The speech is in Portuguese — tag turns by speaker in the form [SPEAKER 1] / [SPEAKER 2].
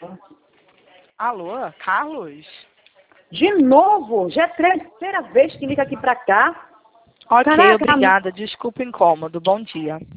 [SPEAKER 1] Alô, Carlos?
[SPEAKER 2] De novo? Já é a terceira vez que liga aqui pra cá.
[SPEAKER 1] Ok,
[SPEAKER 2] Caraca,
[SPEAKER 1] obrigada. Desculpa o incômodo. Bom dia.